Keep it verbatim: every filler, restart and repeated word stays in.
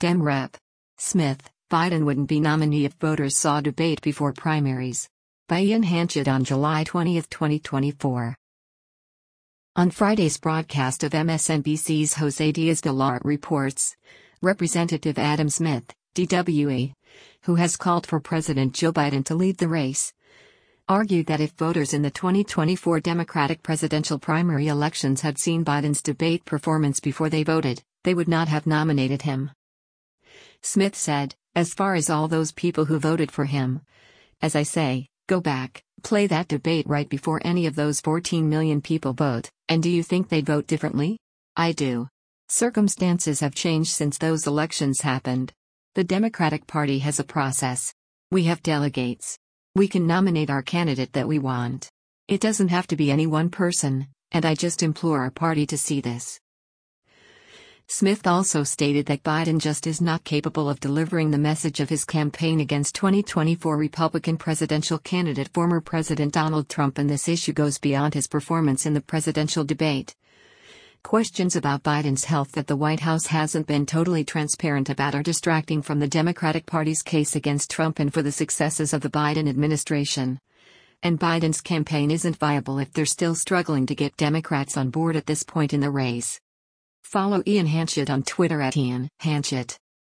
Dem Rep. Smith, Biden wouldn't be nominee if voters saw debate before primaries. By Ian Hanchett on July twentieth, twenty twenty-four. On Friday's broadcast of M S N B C's Jose Diaz-Balart reports, Representative Adam Smith, D W E, who has called for President Joe Biden to lead the race, argued that if voters in the twenty twenty-four Democratic presidential primary elections had seen Biden's debate performance before they voted, they would not have nominated him. Smith said, "As far as all those people who voted for him, as I say, go back, play that debate right before any of those fourteen million people vote, and do you think they'd vote differently? I do. Circumstances have changed since those elections happened. The Democratic Party has a process. We have delegates. We can nominate our candidate that we want. It doesn't have to be any one person, and I just implore our party to see this." Smith also stated that Biden just is not capable of delivering the message of his campaign against twenty twenty-four Republican presidential candidate former President Donald Trump, and this issue goes beyond his performance in the presidential debate. Questions about Biden's health that the White House hasn't been totally transparent about are distracting from the Democratic Party's case against Trump and for the successes of the Biden administration. And Biden's campaign isn't viable if they're still struggling to get Democrats on board at this point in the race. Follow Ian Hanchett on Twitter at Ian Hanchett.